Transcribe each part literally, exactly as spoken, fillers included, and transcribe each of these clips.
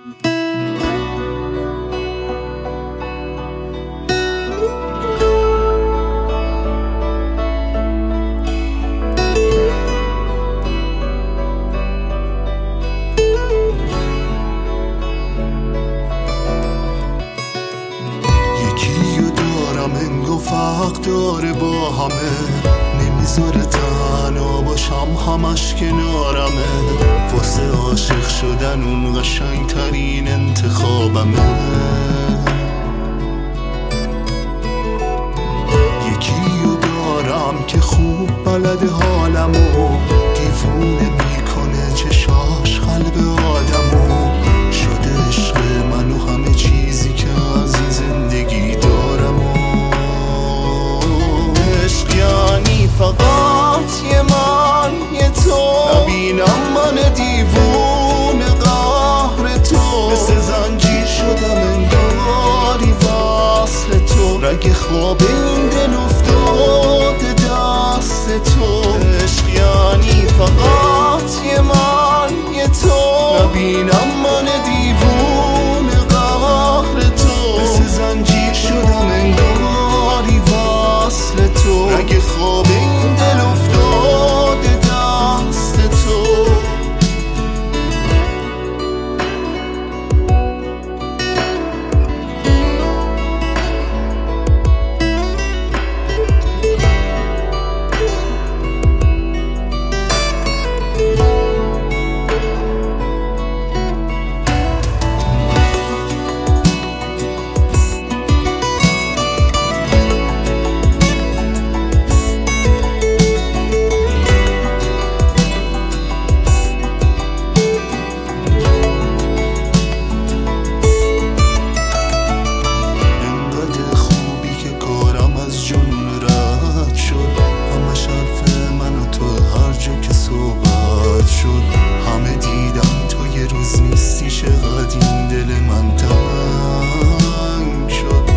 فرق داره با همه، نمیذاره تنها باشم، همش کنارمه. واسه عاشق شدن اون قشنگ ترین انتخابمه. یکیو دارم که خوب بلد حالمو، دیوونه میکنه چشاش قلب آدمو. شده عشق من و همه چیزی که از این زندگی دارم. یعنی فقط یه من یه تو، نبینم من دیوونه قهر تو. مثل زنجیر شدم انگاری وصل تو، رگ خواب این دل افتاده دست تو. عشق یعنی فقط یه من یه تو، نبینم من دیوونه قهر تو. مثل زنجیر شدم انگاری وصل تو، رگ خواب این دل افتاده دست تو. همه دیدم تو یه روز نیستی، چقدر این دل من تنگ شد.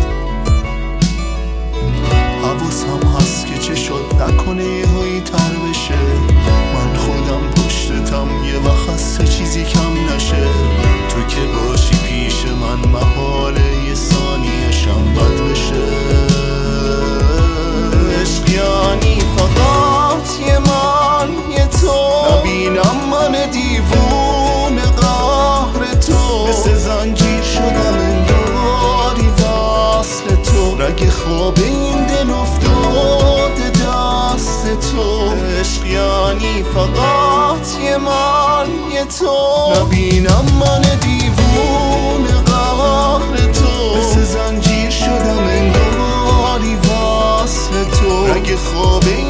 حواسم هست که چه شد نکنه یه هایی تر بشه. من خودم پشتتم یه وقت هست چیزی کم نشه. تو که باشی پیش من محاله یه ثانیه‌شم بد بشه. عشق یعنی فقط یه من یه تو، نبینم من دیوونه قهر تو. مثل زنجیر شدم انگاری وصل تو، رگ خواب این دل افتاده دست تو. عشق یعنی فقط یه من یه تو، نبینم من دیوونه قهر تو. مثل زنجیر شدم انگاری وصل تو، رگ خواب این